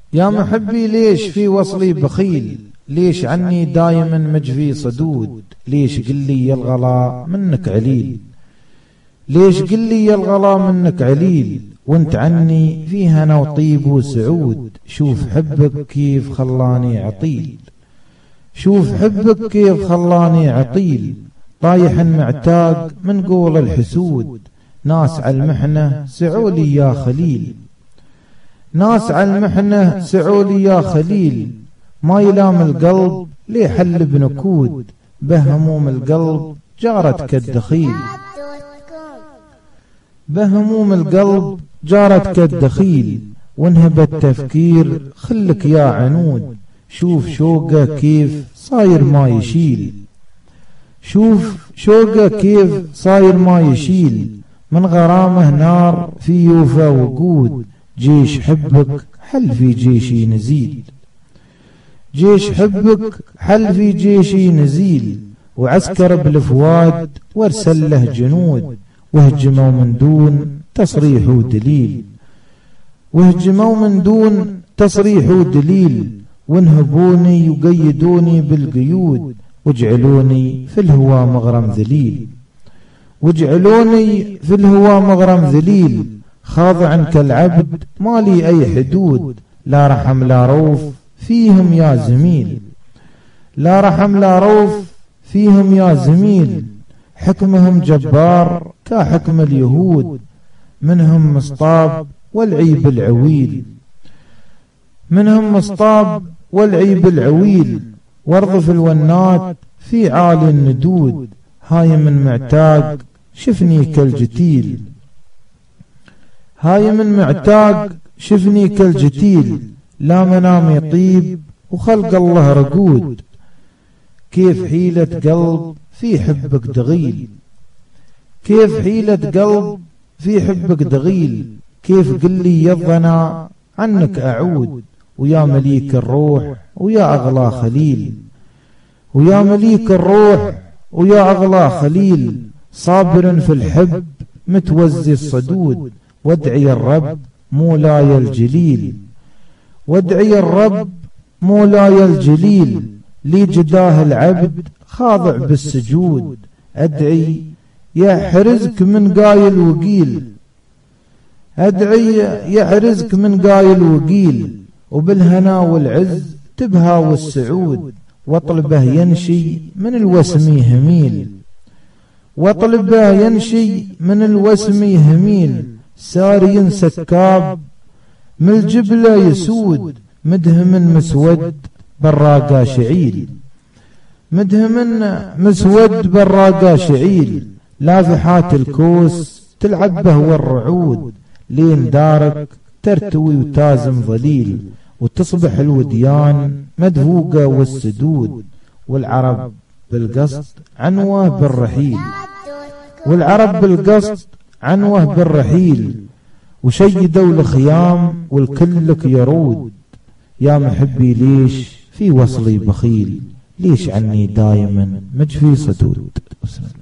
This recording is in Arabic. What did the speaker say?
يا محبي ليش في وصلي بخيل، ليش عني دايما مجفي صدود، ليش قلي يا الغلا منك عليل، ليش قلي يا الغلا منك عليل، وانت عني في هنا وطيب وسعود، شوف حبك كيف خلاني عطيل، شوف حبك كيف خلاني عطيل، طايح معتاق من قول الحسود، ناس على المحنة سعولي يا خليل، ناس على المحنة سعولي يا خليل، ما يلام القلب ليه حل بنكود، بهموم القلب جارت كالدخيل، بهموم القلب جارت كالدخيل، وانهب التفكير خلك يا عنود، شوف شوقه كيف صاير ما يشيل، شوف شوقه كيف صاير ما يشيل، من غرامه نار في يوفى وقود، جيش حبك حل في جيشي نزيل، جيش حبك حل في جيشي نزيل، وعسكر بالفواد وارسل له جنود، وهجموا من دون تصريح ودليل، وهجموا من دون تصريح ودليل، وانهبوني وقيدوني بالقيود، وجعلوني في الهوى مغرم ذليل، وجعلوني في الهوى مغرم ذليل، خاضعا كالعبد ما لي أي حدود، لا رحم لا روف فيهم يا زميل، لا رحم لا روف فيهم يا زميل، حكمهم جبار كحكم اليهود، منهم مصطاب والعيب العويل، منهم مصطاب والعيب العويل، وارضف الونات في عالي الندود، هاي من معتاق شفني كالجتيل، هاي من معتاق شفني كالجتيل، لا منام يطيب وخلق الله رقود، كيف حيلة قلب في حبك دغيل، كيف حيلة قلب في حبك دغيل، كيف قلي يضنا عنك أعود، ويا مليك الروح ويا أغلى خليل، ويا مليك الروح ويا أغلى خليل، صابر في الحب متوزي الصدود، وادعي الرب مولاي الجليل، وادعي الرب مولاي الجليل، لي جداه العبد خاضع بالسجود، أدعي يحرزك من قايل وقيل، أدعي يحرزك من قايل وقيل، وبالهنا والعز تبهى والسعود، واطلبه ينشي من الوسم هميل، واطلبه ينشي من الوسم هميل، ساري سكاب من الجبلة يسود، مدهم مسود براقا شعيل، مدهم مسود براقا شعيل، لافحات الكوس تلعب به والرعود، لين دارك ترتوي وتازم ظليل، وتصبح الوديان مدفوقة والسدود، والعرب بالقصد عنوه بالرحيل، والعرب بالقصد عنوه بالرحيل، وشيدوا الخيام والكلك يرود، يا محبي ليش في وصلي بخيل، ليش عني دايما مجفي صدود.